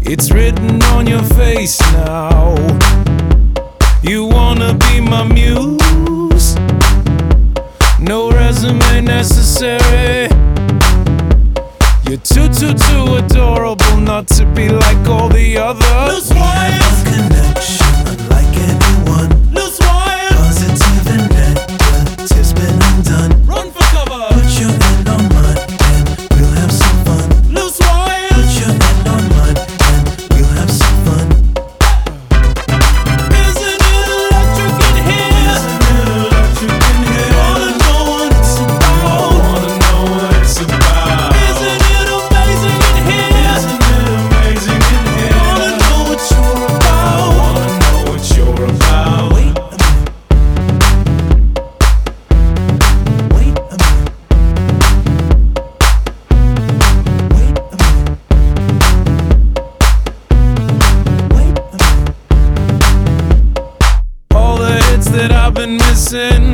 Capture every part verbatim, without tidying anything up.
It's written on your face now. You wanna be my muse? No resume necessary. You're too, too, too adorable not to be like all the others. Loose wires, connection unlike anyone. Loose wires, positive and negative's been undone. Run for cover. Put your hand on mine and we'll have some fun. Loose wires, put your hand on mine and we'll have some fun. Isn't it electric in here? Isn't it electric in here? Wanna know what it's about? Wanna know what it's about? Isn't it amazing in here? Isn't it amazing in here? Wanna know what you're about? Wanna know what you're about? Wait a minute. Wait a minute. Wait a minute. Wait a minute. All the hits that I've been missing.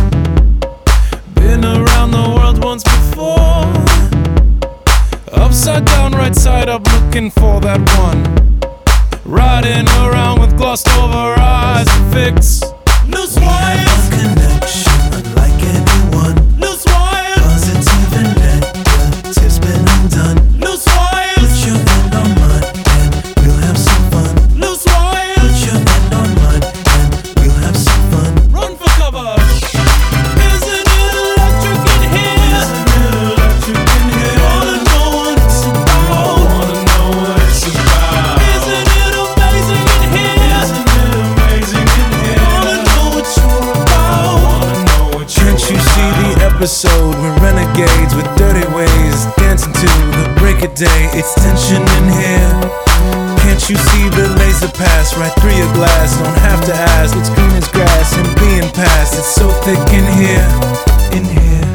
Been around the world once before. Upside down, right side up, looking for that one. Riding around with glossed over eyes to fix. Loose wires, Connection unlike anyone. loose wires, Positive and negative's been undone. loose Put wires, your hand on mine and we'll have some fun. loose Put wires. your hand on mine and we'll have some fun. Run for cover. Isn't it electric in here? Isn't it electric in here? Wanna know what it's about? Wanna know what it's about? Isn't it amazing in here? Isn't it amazing in here? Wanna know what you're about? Wanna know what you're Can't you see the episode? We're renegades with dirty ways, dancing to the break of day. It's tension in here. Can't you see the laser pass right through your glass? Don't have to ask, it's green as grass and being passed. It's so thick in here, in here.